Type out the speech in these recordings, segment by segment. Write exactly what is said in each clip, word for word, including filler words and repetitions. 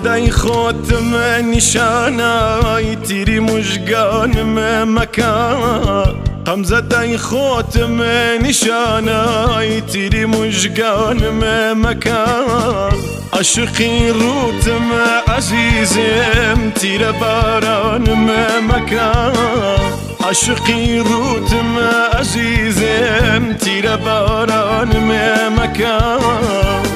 زدای خودم نشانای تیری مژگان مکان قم زدای خودم نشانای تیری مژگان مکان عاشقی روتم عزیزم تیر باران مکان عاشقی روتم عزیزم تیر باران مکان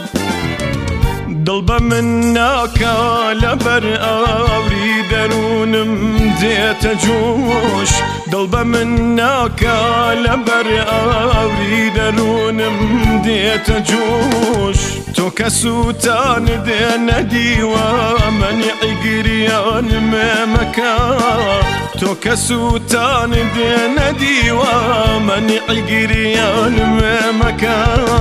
دڵبە من ناکا لەبەر ئاوری دەروونم دێتە جۆش دڵبە من ناکا لەبەر ئاوری دەروونم دێتە جۆش تۆ کە سووتان دێنە دیوە مەنیعی گریانمێ مەکە تۆ کە سووتان دێنە دیوە مەنیعی گریانمێ مەکە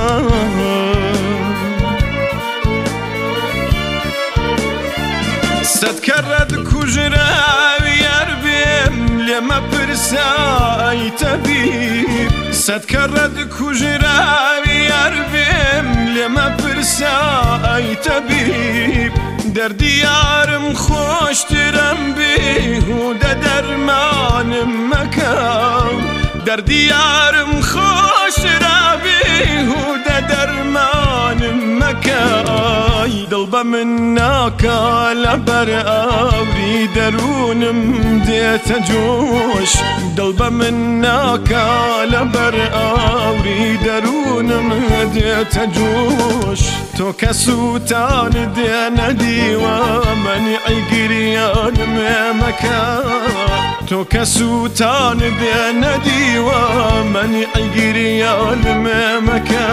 سەد کەڕەت کوژراوی یار بێم لێمە پرسا ئەی تەبیب سەد کەڕەت کوژراوی یار بێم لێمە پرسا ئەی تەبیب دەردی یارم خۆشترم بێهودە دەرمانم مەکە دەردی یارم خۆشترا بێهودە دەرمانم مەکە دڵبە من ناکا لەبەر ئاوری دەروونم دێتە جۆش دڵبە من ناکا لەبەر ئاوری دەروونم دێتە جۆش تۆ کە سووتان دێنە دیوە مەنیعی گریانمێ مەکە تۆ کە سووتان دێنە دیوە مەنیعی گریانمێ مەکە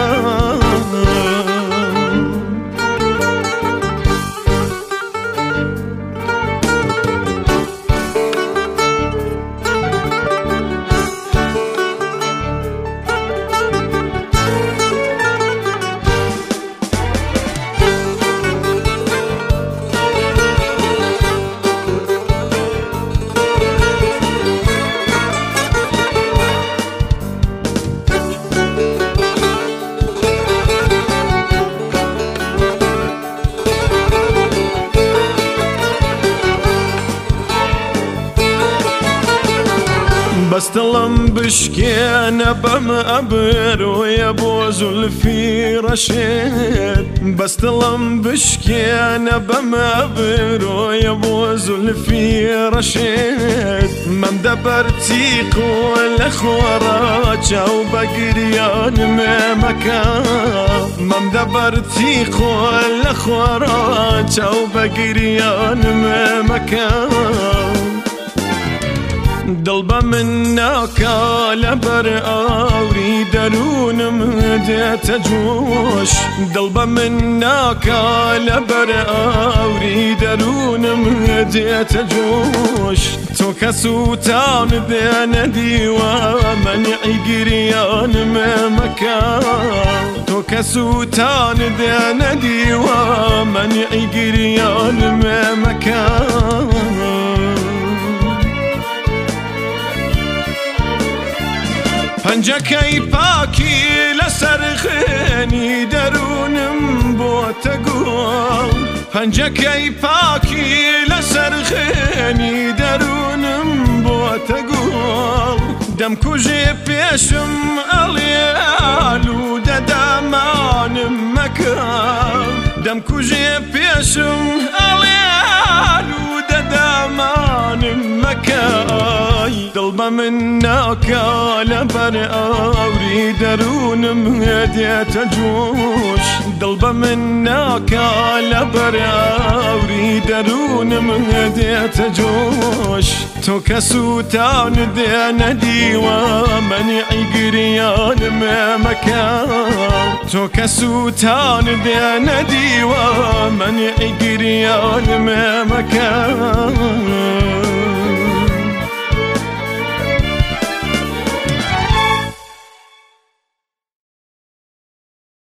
بەس دڵم بشکێنە بەم ئەبرۆیە بۆ زولفی ڕەشێت بەس دڵم بشکێنە بەم ئەبرۆیە بۆ زولفی ڕەشێت مەم دەبەرتیق لە خۆڕە چاو بە گریانمێ مەکە مەم دەبەرتیق لە خۆڕە چاو بە گریانمێ مەکە دڵبە من ناکا لەبەر ئاوری دەروونم دێتە جۆش دڵبە من ناکا لەبەر ئاوری دەروونم دێتە جۆش تۆ کە سووتان دێنە دیوە مەنیعی گریانمێ مەکە تۆ کە سووتان دێنە دیوە مەنیعی گریانمێ مەکە پەنجەکەی پاکی لەسەر خوێنی دەروونم بۆتە گوڵ پەنجەکەی پاکی لەسەر خوێنی دەروونم بۆتە گوڵ دەمکوژێ پێشم ئەڵێ ئالوودە دامانم مەکە دەمکوژێ پێشم ئەڵێ ئالوودە دامانم مەکە دڵبە من ناکا لەبەر ئاوری دەروونم دێتە جۆش دڵبە من ناکا لەبەر ئاوری دەروونم دێتە جۆش تۆ کە سووتان دێنە دیوە مەنیعی گریانمێ مەکە تۆ کە سووتان دێنە دیوە مەنیعی گریانمێ مەکە